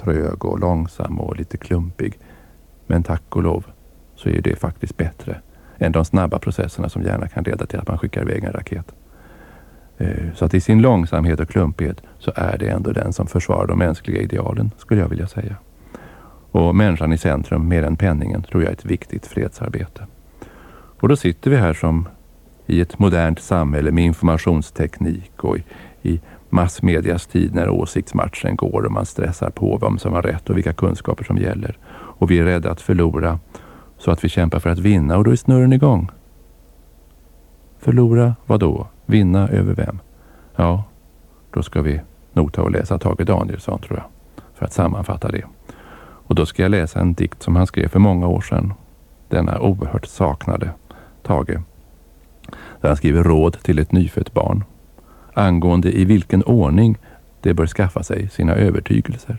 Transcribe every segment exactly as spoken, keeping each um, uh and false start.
trög och långsam och lite klumpig. Men tack och lov så är det faktiskt bättre än de snabba processerna som gärna kan leda till att man skickar iväg en raket. Så att i sin långsamhet och klumpighet så är det ändå den som försvarar de mänskliga idealen, skulle jag vilja säga. Och människan i centrum mer än penningen tror jag är ett viktigt fredsarbete. Och då sitter vi här som i ett modernt samhälle med informationsteknik och i, i massmedias tid när åsiktsmatchen går och man stressar på vem som har rätt och vilka kunskaper som gäller. Och vi är rädda att förlora så att vi kämpar för att vinna, och då är snurren igång. Förlora vad då? Vinna över vem? Ja, då ska vi nog ta och läsa Tage Danielsson, tror jag, för att sammanfatta det. Och då ska jag läsa en dikt som han skrev för många år sedan. Denna oerhört saknade Tage. Där han skriver råd till ett nyfött barn angående i vilken ordning det bör skaffa sig sina övertygelser.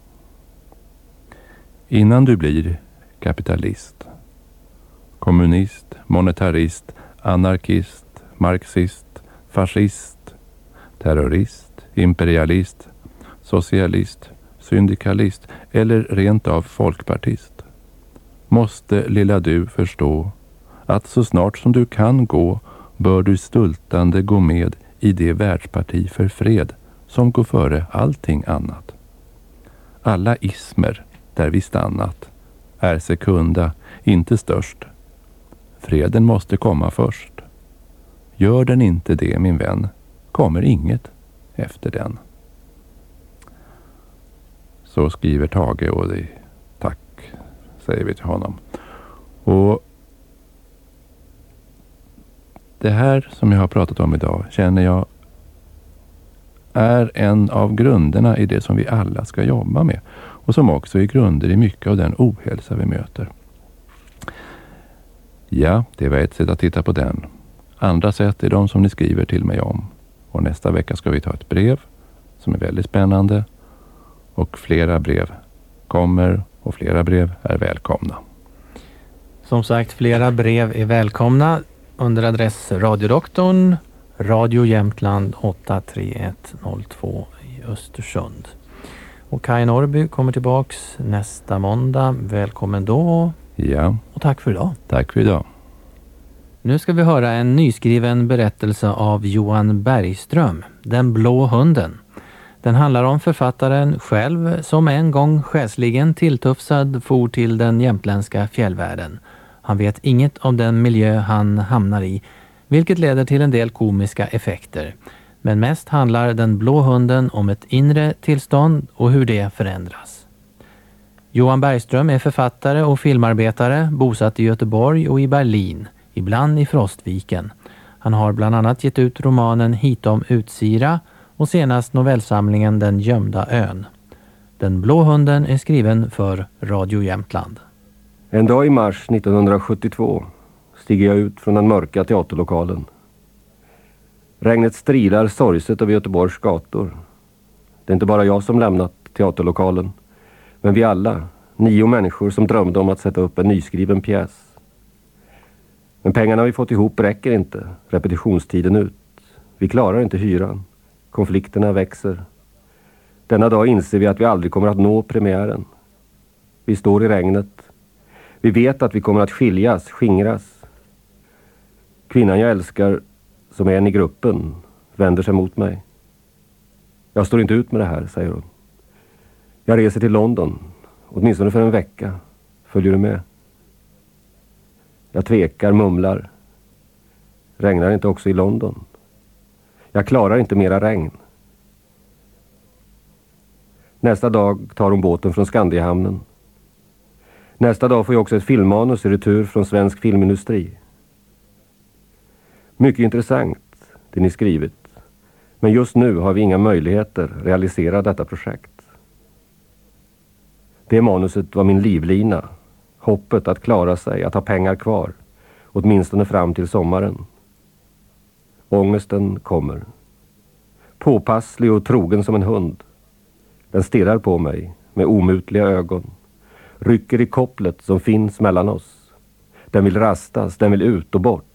Innan du blir kapitalist, kommunist, monetarist, anarkist, marxist, fascist, terrorist, imperialist, socialist, syndikalist eller rent av folkpartist, måste lilla du förstå att så snart som du kan gå bör du stultande gå med i det världsparti för fred som går före allting annat. Alla ismer där vi stannat är sekunda, inte störst. Freden måste komma först. Gör den inte det, min vän, kommer inget efter den. Så skriver Tage, och det, tack säger vi till honom. Och det här som jag har pratat om idag känner jag är en av grunderna i det som vi alla ska jobba med, och som också är grunder i mycket av den ohälsa vi möter. Ja, det var ett sätt att titta på den. Andra sätt är de som ni skriver till mig om. Och nästa vecka ska vi ta ett brev som är väldigt spännande. Och flera brev kommer och flera brev är välkomna. Som sagt, flera brev är välkomna under adress Radiodoktorn, Radio Jämtland åtta tre ett noll två i Östersund. Och Kaj Norrby kommer tillbaks nästa måndag. Välkommen då. Ja. Och tack för idag. Tack för idag. Nu ska vi höra en nyskriven berättelse av Johan Bergström, Den blå hunden. Den handlar om författaren själv som en gång själsligen tilltufsad for till den jämtländska fjällvärlden. Han vet inget om den miljö han hamnar i, vilket leder till en del komiska effekter. Men mest handlar Den blå hunden om ett inre tillstånd och hur det förändras. Johan Bergström är författare och filmarbetare, bosatt i Göteborg och i Berlin, ibland i Frostviken. Han har bland annat gett ut romanen Hitom Utsira och senast novellsamlingen Den gömda ön. Den blå hunden är skriven för Radio Jämtland. En dag i mars nittonhundrasjuttiotvå stiger jag ut från den mörka teaterlokalen. Regnet strilar sorgset över Göteborgs gator. Det är inte bara jag som lämnat teaterlokalen, men vi alla, nio människor som drömde om att sätta upp en nyskriven pjäs. Men pengarna vi fått ihop räcker inte, repetitionstiden ut. Vi klarar inte hyran. Konflikterna växer. Denna dag inser vi att vi aldrig kommer att nå premiären. Vi står i regnet. Vi vet att vi kommer att skiljas, skingras. Kvinnan jag älskar, som är en i gruppen, vänder sig mot mig. Jag står inte ut med det här, säger hon. Jag reser till London, åtminstone för en vecka. Följer du med? Jag tvekar, mumlar. Regnar inte också i London? Jag klarar inte mera regn. Nästa dag tar hon båten från Skandiahamnen. Nästa dag får jag också ett filmmanus i retur från svensk filmindustri. Mycket intressant, det ni skrivit. Men just nu har vi inga möjligheter att realisera detta projekt. Det manuset var min livlina. Hoppet att klara sig, att ha pengar kvar. Åtminstone fram till sommaren. Ångesten kommer. Påpasslig och trogen som en hund. Den stirrar på mig med omutliga ögon. Rycker i kopplet som finns mellan oss. Den vill rastas, den vill ut och bort.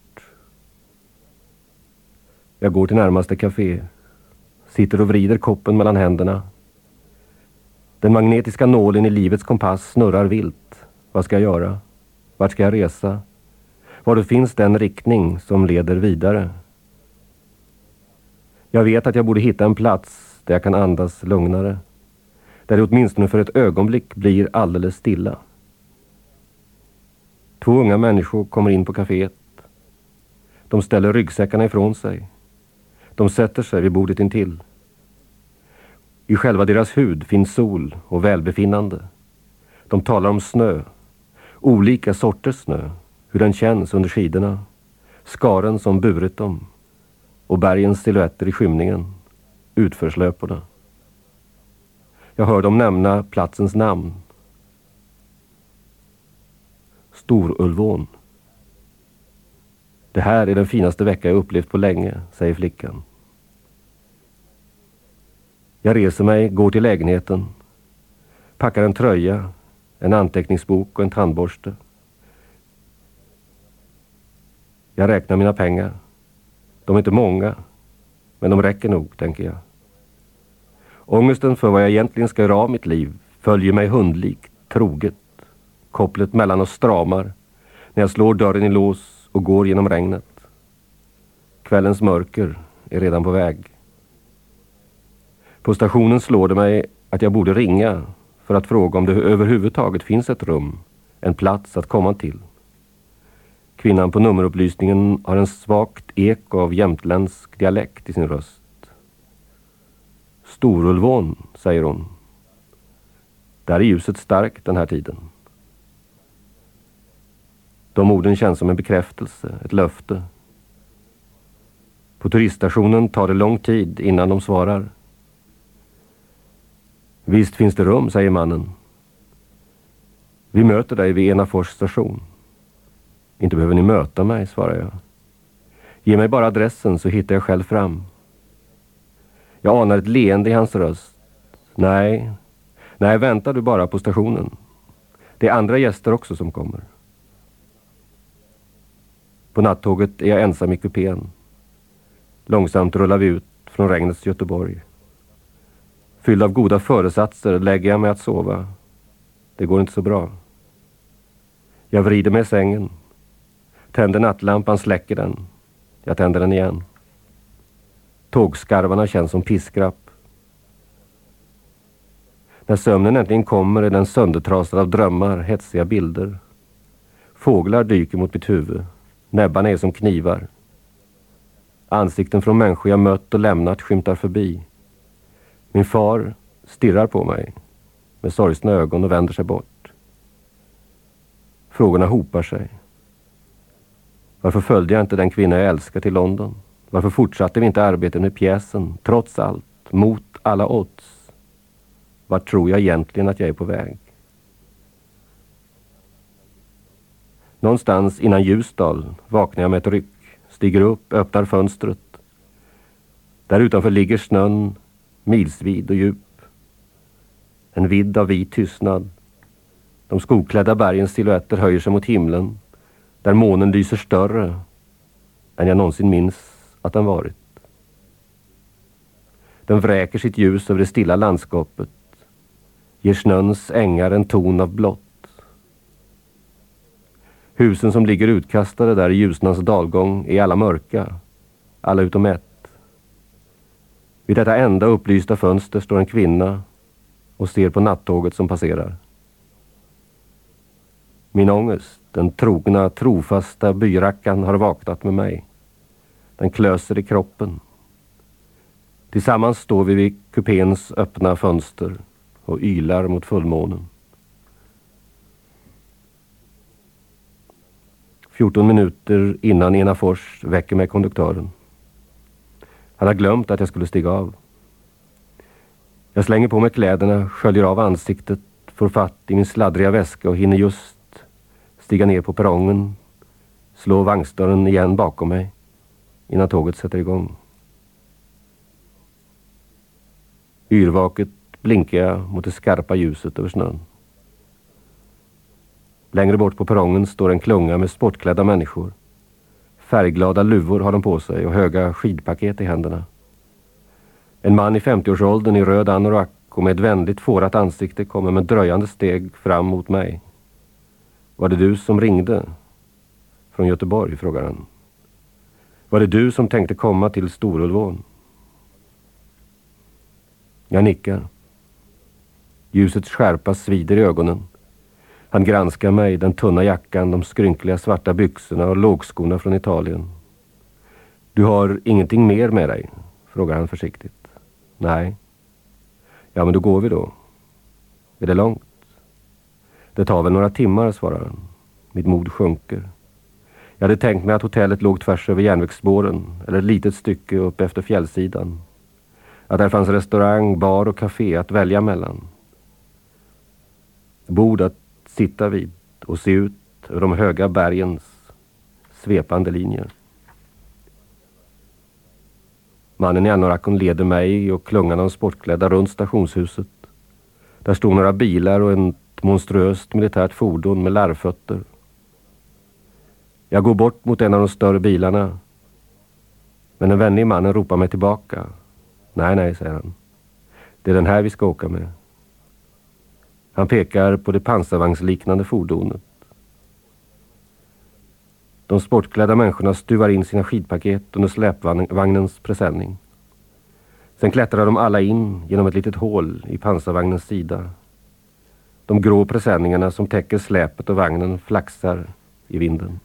Jag går till närmaste café. Sitter och vrider koppen mellan händerna. Den magnetiska nålen i livets kompass snurrar vilt. Vad ska jag göra? Vart ska jag resa? Var det finns den riktning som leder vidare? Jag vet att jag borde hitta en plats där jag kan andas lugnare. Där det åtminstone för ett ögonblick blir alldeles stilla. Två unga människor kommer in på kaféet. De ställer ryggsäckarna ifrån sig. De sätter sig vid bordet intill. I själva deras hud finns sol och välbefinnande. De talar om snö. Olika sorters snö. Hur den känns under skidorna. Skaren som burit dem. Och bergens silhuetter i skymningen. Utförslöporna. Jag hör dem nämna platsens namn. Storulvån. Det här är den finaste vecka jag upplevt på länge, säger flickan. Jag reser mig, går till lägenheten. Packar en tröja, en anteckningsbok och en tandborste. Jag räknar mina pengar. De är inte många, men de räcker nog, tänker jag. Ångesten för vad jag egentligen ska göra av mitt liv följer mig hundlikt, troget. Kopplet mellan oss stramar när jag slår dörren i lås och går genom regnet. Kvällens mörker är redan på väg. På stationen slår det mig att jag borde ringa för att fråga om det överhuvudtaget finns ett rum, en plats att komma till. Kvinnan på nummerupplysningen har en svagt eko av jämtländsk dialekt i sin röst. Storulvån, säger hon. Där är ljuset starkt den här tiden. De orden känns som en bekräftelse, ett löfte. På turiststationen tar det lång tid innan de svarar. Visst finns det rum, säger mannen. Vi möter dig vid Enafors station. Inte behöver ni möta mig, svarar jag. Ge mig bara adressen så hittar jag själv fram. Jag anar ett leende i hans röst. Nej, nej, väntar du bara på stationen. Det är andra gäster också som kommer. På nattåget är jag ensam i kupén. Långsamt rullar vi ut från regnets Göteborg. Fylld av goda föresatser lägger jag mig att sova. Det går inte så bra. Jag vrider mig i sängen. Tänder nattlampan, släcker den. Jag tänder den igen. Tågskarvarna känns som piskrapp. När sömnen äntligen kommer är den söndertrasad av drömmar, hetsiga bilder. Fåglar dyker mot mitt huvud. Näbbarna är som knivar. Ansikten från människor jag mött och lämnat skymtar förbi. Min far stirrar på mig med sorgsna ögon och vänder sig bort. Frågorna hopar sig. Varför följde jag inte den kvinna jag älskar till London? Varför fortsatte vi inte arbetet med pjäsen, trots allt, mot alla odds? Vart tror jag egentligen att jag är på väg? Någonstans innan Ljusdal vaknar jag med ett ryck, stiger upp, öppnar fönstret. Där utanför ligger snön, milsvid och djup. En vidd av vit tystnad. De skogklädda bergens silhuetter höjer sig mot himlen, där månen lyser större än jag någonsin minns att den varit. Den vräker sitt ljus över det stilla landskapet, ger snöns ängar en ton av blått. Husen som ligger utkastade där i ljusnans dalgång är alla mörka, alla utom ett. Vid detta enda upplysta fönster står en kvinna och ser på nattåget som passerar. Min ångest, den trogna, trofasta byrackan har vaknat med mig. Den klöser i kroppen. Tillsammans står vi vid kupéns öppna fönster och ylar mot fullmånen. fjorton minuter innan Enafors väcker mig konduktören. Han har glömt att jag skulle stiga av. Jag slänger på mig kläderna, sköljer av ansiktet, får fatt i min sladdriga väska och hinner just stiga ner på perrongen, slå vagnsdörren igen bakom mig innan tåget sätter igång. Yrvaket blinkar jag mot det skarpa ljuset över snön. Längre bort på perrongen står en klunga med sportklädda människor. Färgglada luvor har de på sig och höga skidpaket i händerna. En man i femtioårsåldern i röd anorak och med ett vänligt fårat ansikte kommer med dröjande steg fram mot mig. Var det du som ringde? Från Göteborg, frågar han. Var det du som tänkte komma till Storulvån? Jag nickar. Ljusets skärpa svider i ögonen. Han granskar mig, den tunna jackan, de skrynkliga svarta byxorna och lågskorna från Italien. Du har ingenting mer med dig? Frågar han försiktigt. Nej. Ja, men då går vi då. Är det långt? Det tar väl några timmar, svarar han. Mitt mod sjunker. Jag hade tänkt mig att hotellet låg tvärs över järnvägsspåren, eller ett litet stycke upp efter fjällsidan. Att där fanns restaurang, bar och café att välja mellan. Bord att sitta vid och se ut över de höga bergens svepande linjer. Mannen i anorakon leder mig och klungan av sportklädda runt stationshuset. Där stod några bilar och ett monstruöst militärt fordon med larvfötter. Jag går bort mot en av de större bilarna. Men den vänliga mannen ropar mig tillbaka. Nej, nej, säger han. Det är den här vi ska åka med. Han pekar på det pansarvagnsliknande fordonet. De sportklädda människorna stuvar in sina skidpaket under släpvagnens presenning. Sen klättrar de alla in genom ett litet hål i pansarvagnens sida. De grå presenningarna som täcker släpet och vagnen flaxar i vinden.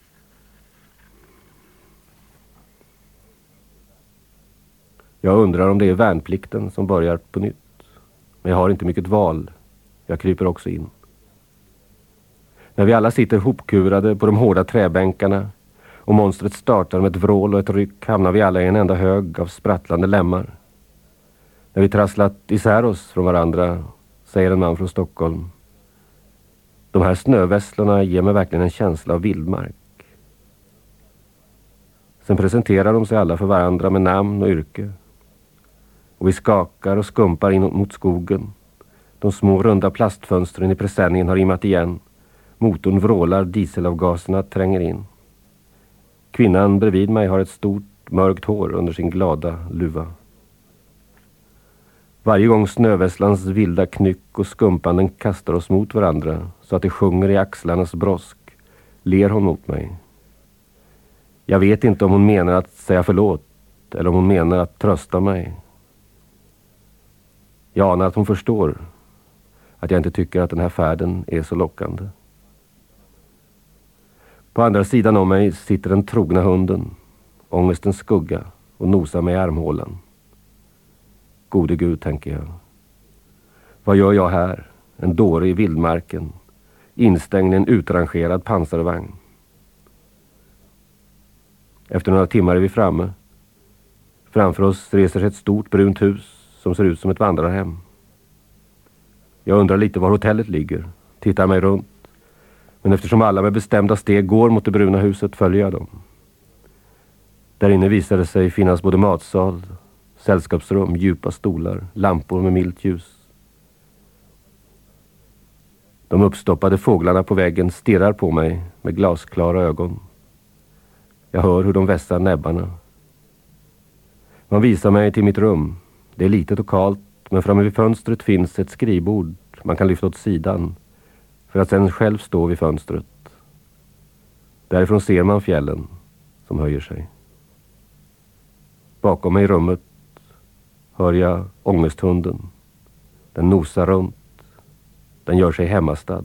Jag undrar om det är värnplikten som börjar på nytt. Men jag har inte mycket val. Jag kryper också in. När vi alla sitter hopkurade på de hårda träbänkarna och monstret startar med ett vrål och ett ryck hamnar vi alla i en enda hög av sprattlande lämmar. När vi trasslat isär oss från varandra, säger en man från Stockholm. De här snövässlorna ger mig verkligen en känsla av vildmark. Sen presenterar de sig alla för varandra med namn och yrke. Och vi skakar och skumpar in mot skogen. De små runda plastfönstren i presenningen har immat igen. Motorn vrålar, dieselavgaserna tränger in. Kvinnan bredvid mig har ett stort mörkt hår under sin glada luva. Varje gång snövässlans vilda knyck och skumpanden kastar oss mot varandra så att det sjunger i axlarnas brosk, ler hon mot mig. Jag vet inte om hon menar att säga förlåt eller om hon menar att trösta mig. Jag anar att hon förstår att jag inte tycker att den här färden är så lockande. På andra sidan om mig sitter den trogna hunden, ångestens skugga, och nosar mig i armhålan. Gode Gud, tänker jag. Vad gör jag här? En dåre i vildmarken, instängd i en utrangerad pansarvagn. Efter några timmar är vi framme. Framför oss reser sig ett stort brunt hus som ser ut som ett vandrarhem. Jag undrar lite var hotellet ligger, tittar mig runt. Men eftersom alla med bestämda steg går mot det bruna huset följer jag dem. Där inne visar det sig finnas både matsal, sällskapsrum, djupa stolar, lampor med milt ljus. De uppstoppade fåglarna på väggen stirrar på mig med glasklara ögon. Jag hör hur de vässar näbbarna. Man visar mig till mitt rum. Det är litet och kalt, men framme vid fönstret finns ett skrivbord man kan lyfta åt sidan för att sedan själv stå vid fönstret. Därifrån ser man fjällen som höjer sig. Bakom mig i rummet hör jag ångesthunden. Den nosar runt. Den gör sig hemmastad.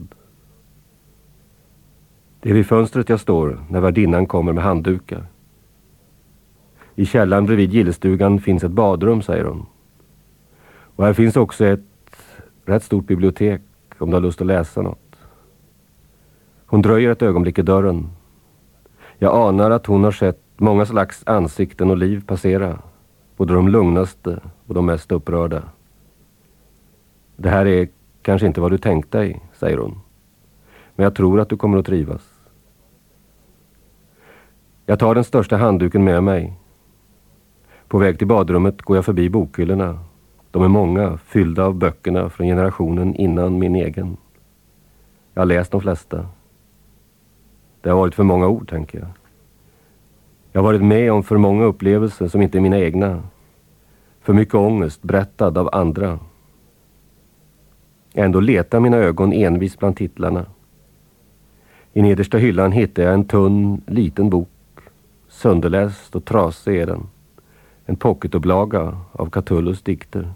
Det är vid fönstret jag står när värdinnan kommer med handdukar. I källaren bredvid gillestugan finns ett badrum, säger hon. Och här finns också ett rätt stort bibliotek om du har lust att läsa något. Hon dröjer ett ögonblick i dörren. Jag anar att hon har sett många slags ansikten och liv passera. Både de lugnaste och de mest upprörda. Det här är kanske inte vad du tänkt dig, säger hon. Men jag tror att du kommer att trivas. Jag tar den största handduken med mig. På väg till badrummet går jag förbi bokhyllorna. De är många, fyllda av böckerna från generationen innan min egen. Jag har läst de flesta. Det har varit för många ord, tänker jag. Jag har varit med om för många upplevelser som inte är mina egna. För mycket ångest berättad av andra. Ändå letar mina ögon envis bland titlarna. I nedersta hyllan hittar jag en tunn, liten bok. Sönderläst och trasig är den. En pocketupplaga av Catullus dikter.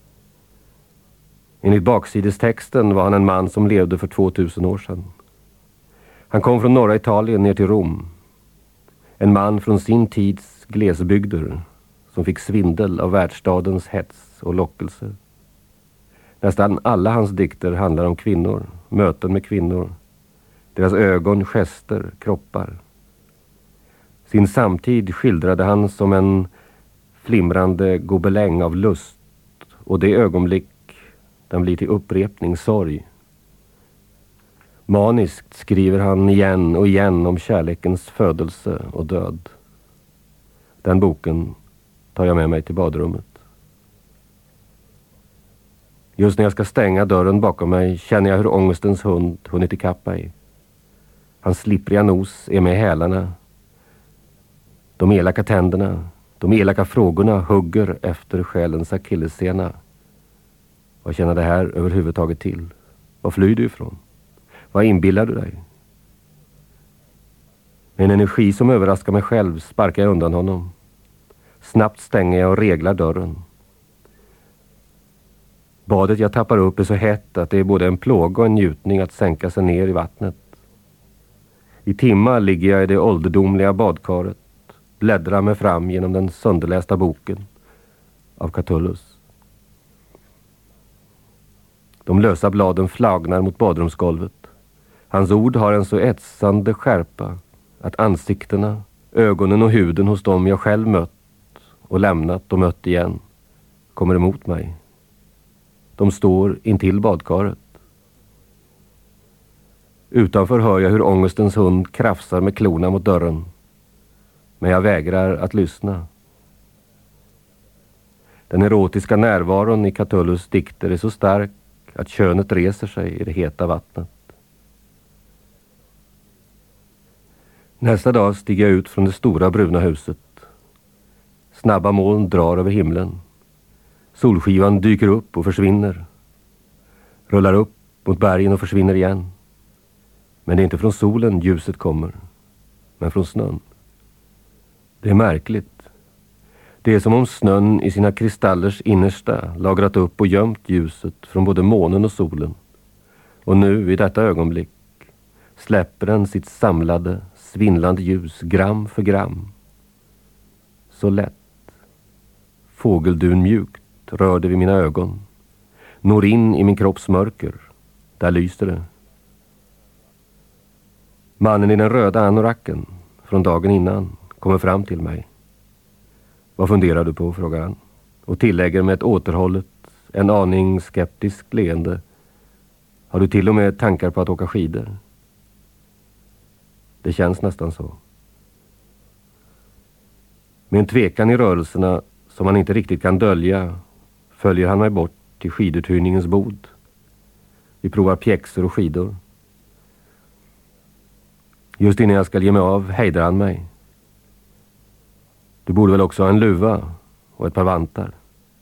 Enligt baksidestexten var han en man som levde för tvåtusen år sedan. Han kom från norra Italien ner till Rom. En man från sin tids glesbygder som fick svindel av världsstadens hets och lockelser. Nästan alla hans dikter handlar om kvinnor, möten med kvinnor, deras ögon, gester, kroppar. Sin samtid skildrade han som en flimrande gobeläng av lust, och det ögonblick den blir till upprepning, sorg. Maniskt skriver han igen och igen om kärlekens födelse och död. Den boken tar jag med mig till badrummet. Just när jag ska stänga dörren bakom mig känner jag hur ångestens hund hunnit ikapp mig. Hans slippriga nos är med hälarna. De elaka tänderna, de elaka frågorna hugger efter själens akillessena. Vad känner det här överhuvudtaget till? Vad flyr du ifrån? Vad inbillar du dig? Med en energi som överraskar mig själv sparkar jag undan honom. Snabbt stänger jag och reglar dörren. Badet jag tappar upp är så hett att det är både en plåga och en njutning att sänka sig ner i vattnet. I timmar ligger jag i det ålderdomliga badkaret, bläddrar mig fram genom den sönderlästa boken av Catullus. De lösa bladen flagnar mot badrumsgolvet. Hans ord har en så etsande skärpa att ansiktena, ögonen och huden hos dem jag själv mött och lämnat och mött igen kommer emot mig. De står intill badkaret. Utanför hör jag hur ångestens hund krafsar med klorna mot dörren. Men jag vägrar att lyssna. Den erotiska närvaron i Catullus dikter är så stark att könet reser sig i det heta vattnet. Nästa dag stiger jag ut från det stora bruna huset. Snabba moln drar över himlen. Solskivan dyker upp och försvinner. Rullar upp mot bergen och försvinner igen. Men det är inte från solen ljuset kommer, men från snön. Det är märkligt. Det är som om snön i sina kristallers innersta lagrat upp och gömt ljuset från både månen och solen. Och nu, i detta ögonblick, släpper den sitt samlade, svindlande ljus gram för gram. Så lätt. Fågeldun mjukt rör det vid mina ögon. Når in i min kropps mörker. Där lyser det. Mannen i den röda anoraken från dagen innan kommer fram till mig. Vad funderar du på, frågar han. Och tillägger med ett återhållet, en aning skeptisk leende. Har du till och med tankar på att åka skidor? Det känns nästan så. Med en tvekan i rörelserna som han inte riktigt kan dölja följer han mig bort till skiduthyrningens bod. Vi provar pjäxor och skidor. Just innan jag ska ge mig av hejdar han mig. Du borde väl också ha en luva och ett par vantar.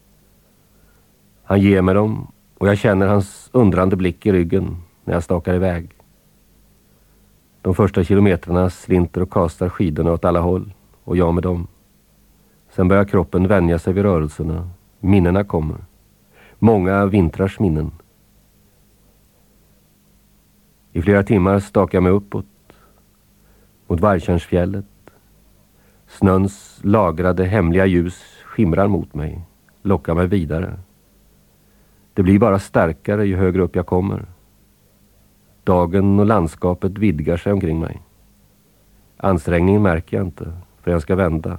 Han ger mig dem och jag känner hans undrande blick i ryggen när jag stakar iväg. De första kilometrarna slinter och kastar skidorna åt alla håll och jag med dem. Sen börjar kroppen vänja sig vid rörelserna. Minnena kommer. Många vintrars minnen. I flera timmar stakar jag mig uppåt mot Vargtjärnsfjället. Snöns lagrade hemliga ljus skimrar mot mig, lockar mig vidare. Det blir bara starkare ju högre upp jag kommer. Dagen och landskapet vidgar sig omkring mig. Ansträngningen märker jag inte, för jag ska vända.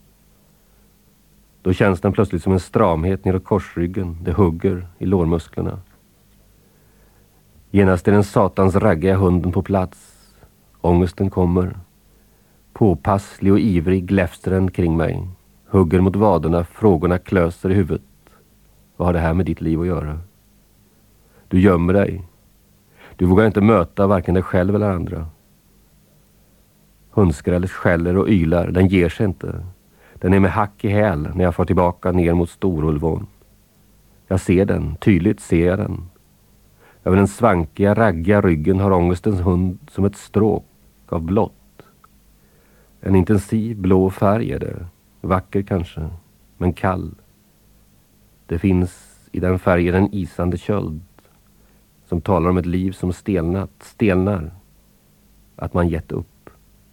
Då känns den plötsligt som en stramhet neråt korsryggen. Det hugger i lårmusklerna. Genast är den satans raggiga hunden på plats. Ångesten kommer. Påpasslig och ivrig gläfser den kring mig. Hugger mot vaderna, frågorna klöser i huvudet. Vad har det här med ditt liv att göra? Du gömmer dig. Du vågar inte möta varken dig själv eller andra. Hundskrället skäller och ylar. Den ger sig inte. Den är med hack i häl när jag får tillbaka ner mot Storulvån. Jag ser den, tydligt ser jag den. Över den svankiga, raggiga ryggen har ångestens hund som ett stråk av blått. En intensiv blå färg är det. Vacker kanske, men kall. Det finns i den färgen en isande köld som talar om ett liv som stelnat, stelnar. Att man gett upp.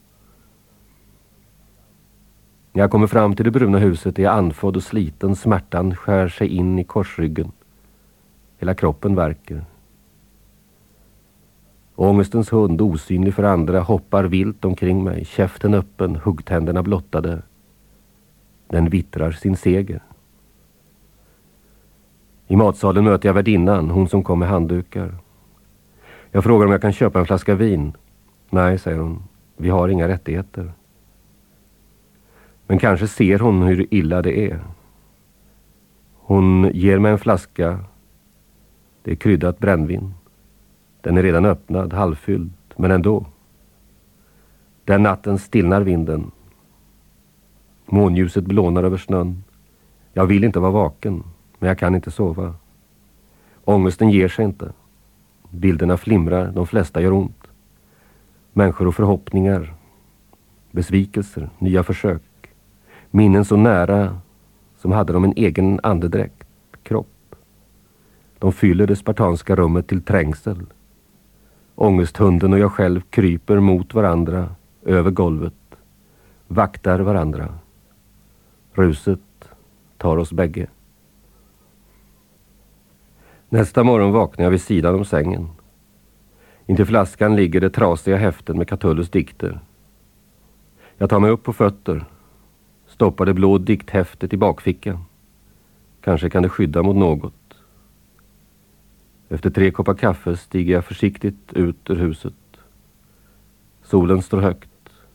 När jag kommer fram till det bruna huset är jag andfådd och sliten. Smärtan skär sig in i korsryggen. Hela kroppen värker. Ångestens hund, osynlig för andra, hoppar vilt omkring mig. Käften öppen, huggtänderna blottade. Den vittrar sin seger. I matsalen möter jag värdinnan, hon som kom med handdukar. Jag frågar om jag kan köpa en flaska vin. Nej, säger hon. Vi har inga rättigheter. Men kanske ser hon hur illa det är. Hon ger mig en flaska. Det är kryddat brännvin. Den är redan öppnad, halvfylld, men ändå. Den natten stillnar vinden. Månljuset blånar över snön. Jag vill inte vara vaken, men jag kan inte sova. Ångesten ger sig inte. Bilderna flimrar, de flesta gör ont. Människor och förhoppningar. Besvikelser, nya försök. Minnen så nära som hade de en egen andedräkt, kropp. De fyller det spartanska rummet till trängsel. Ångesthunden och jag själv kryper mot varandra över golvet. Vaktar varandra. Ruset tar oss bägge. Nästa morgon vaknar jag vid sidan om sängen. Intill flaskan ligger det trasiga häften med Catullus dikter. Jag tar mig upp på fötter. Stoppar det blå dikthäftet i bakfickan. Kanske kan det skydda mot något. Efter tre koppar kaffe stiger jag försiktigt ut ur huset. Solen står högt.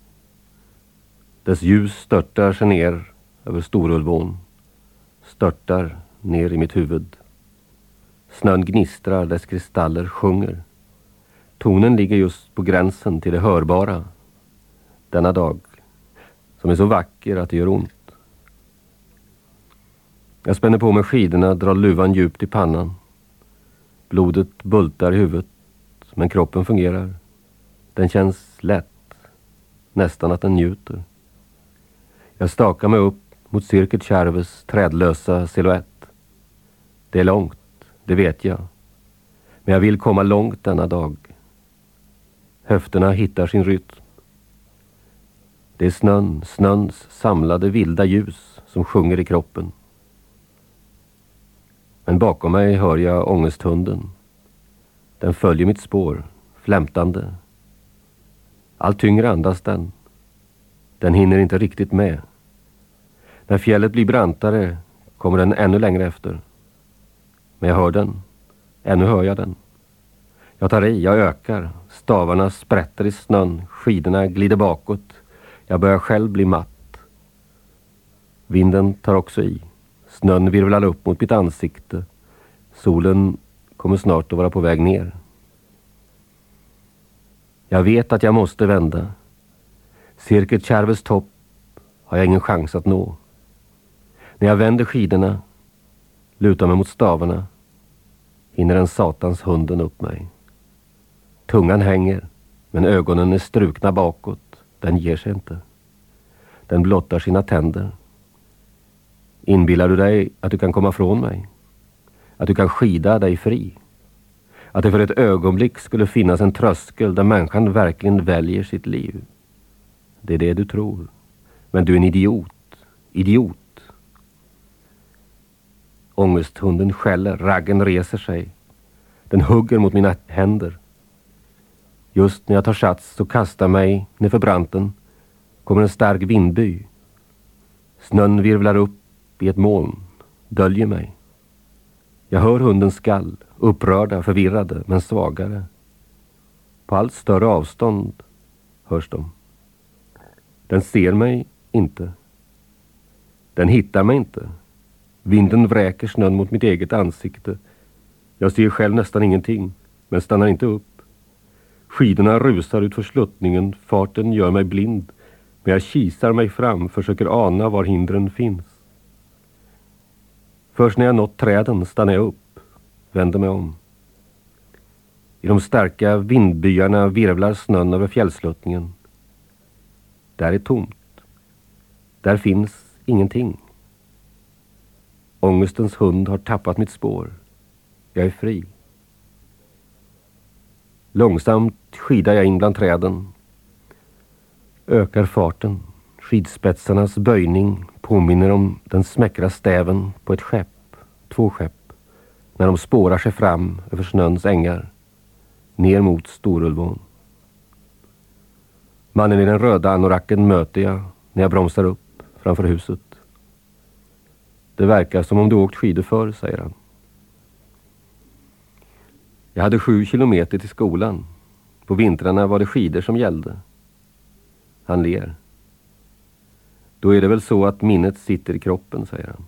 Dess ljus störtar sig ner över Storulvån. Störtar ner i mitt huvud. Snön gnistrar, dess kristaller sjunger. Tonen ligger just på gränsen till det hörbara. Denna dag, som är så vacker att det gör ont. Jag spänner på mig skidorna, drar luvan djupt i pannan. Blodet bultar i huvudet, men kroppen fungerar. Den känns lätt, nästan att den njuter. Jag stakar mig upp mot Cirket Kärves trädlösa silhuett. Det är långt, det vet jag. Men jag vill komma långt denna dag. Höfterna hittar sin rytm. Det är snön, snöns samlade vilda ljus som sjunger i kroppen. Men bakom mig hör jag ångesthunden. Den följer mitt spår, flämtande. Allt tyngre andas den. Den hinner inte riktigt med. När fjället blir brantare kommer den ännu längre efter. Men jag hör den. Ännu hör jag den. Jag tar i, jag ökar. Stavarna sprätter i snön. Skidorna glider bakåt. Jag börjar själv bli matt. Vinden tar också i. Snön virvlar upp mot mitt ansikte. Solen kommer snart att vara på väg ner. Jag vet att jag måste vända. Cirket Kärves topp har jag ingen chans att nå. När jag vänder skidorna, lutar mig mot stavarna, hinner en satans hunden upp mig. Tungan hänger, men ögonen är strukna bakåt. Den ger sig inte. Den blottar sina tänder. Inbillar du dig att du kan komma från mig? Att du kan skida dig fri? Att det för ett ögonblick skulle finnas en tröskel där människan verkligen väljer sitt liv? Det är det du tror. Men du är en idiot. Idiot. Ångesthunden skäller. Raggen reser sig. Den hugger mot mina händer. Just när jag tar sats och kastar mig nerför branten kommer en stark vindby. Snön virvlar upp i ett moln. Döljer mig. Jag hör hundens skall. Upprörda, förvirrade, men svagare. På allt större avstånd hörs de. Den ser mig inte. Den hittar mig inte. Vinden vräker snön mot mitt eget ansikte. Jag ser själv nästan ingenting, men stannar inte upp. Skidorna rusar ut för sluttningen. Farten gör mig blind. Men jag kisar mig fram, försöker ana var hindren finns. Först när jag nått träden stannar jag upp. Vänder mig om. I de starka vindbyarna virvlar snön över fjällsluttningen. Där är tomt. Där finns ingenting. Ångestens hund har tappat mitt spår. Jag är fri. Långsamt skidar jag in bland träden. Ökar farten. Skidspetsarnas böjning påminner om den smäckra stäven på ett skepp, två skepp, när de spårar sig fram över snöns ängar, ner mot Storulvån. Mannen i den röda anoraken möter jag när jag bromsar upp framför huset. Det verkar som om du åkt skidor förr, säger han. Jag hade sju kilometer till skolan. På vintrarna var det skidor som gällde. Han ler. Då är det väl så att minnet sitter i kroppen, säger han.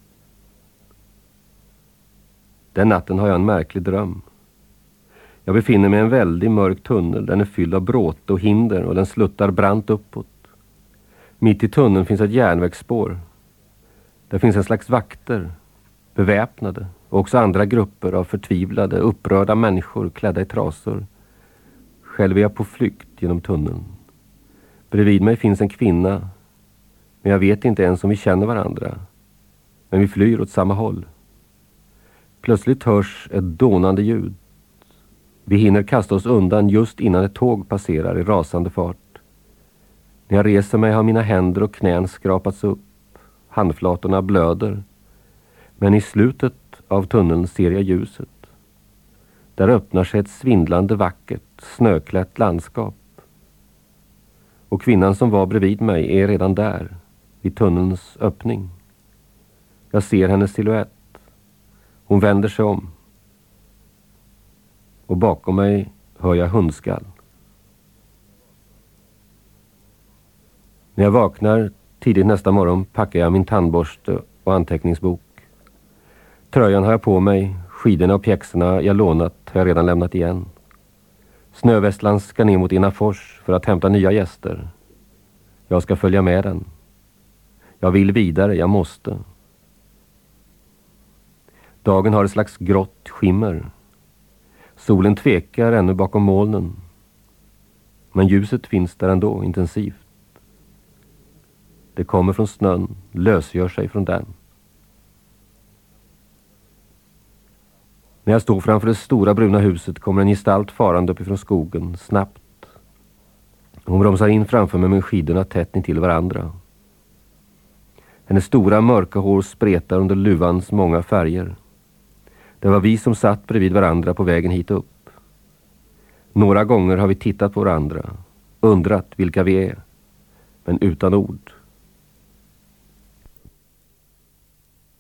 Den natten har jag en märklig dröm. Jag befinner mig i en väldigt mörk tunnel. Den är fylld av bråte och hinder och den sluttar brant uppåt. Mitt i tunneln finns ett järnvägsspår. Där finns en slags vakter, beväpnade, och också andra grupper av förtvivlade, upprörda människor klädda i trasor. Själv är jag på flykt genom tunneln. Bredvid mig finns en kvinna, men jag vet inte ens om vi känner varandra. Men vi flyr åt samma håll. Plötsligt hörs ett dånande ljud. Vi hinner kasta oss undan just innan ett tåg passerar i rasande fart. När jag reser mig har mina händer och knän skrapats upp. Handflatorna blöder. Men i slutet av tunneln ser jag ljuset. Där öppnar sig ett svindlande vackert, snöklätt landskap. Och kvinnan som var bredvid mig är redan där, vid tunnelns öppning. Jag ser hennes silhuett. Hon vänder sig om. Och bakom mig hör jag hundskall. När jag vaknar tidigt nästa morgon packar jag min tandborste och anteckningsbok. Tröjan har jag på mig, skidorna och pjäxorna jag lånat har jag redan lämnat igen. Snövästlan ska ner mot Innafors för att hämta nya gäster. Jag ska följa med den. Jag vill vidare, jag måste. Dagen har ett slags grått skimmer. Solen tvekar ännu bakom molnen. Men ljuset finns där ändå, intensivt. Det kommer från snön, lösgör sig från den. När jag står framför det stora bruna huset kommer en gestalt farande uppifrån skogen, snabbt. Hon bromsar in framför mig med skidorna tätt intill varandra. Hennes stora mörka hår spretar under luvans många färger. Det var vi som satt bredvid varandra på vägen hit upp. Några gånger har vi tittat på varandra, undrat vilka vi är, men utan ord.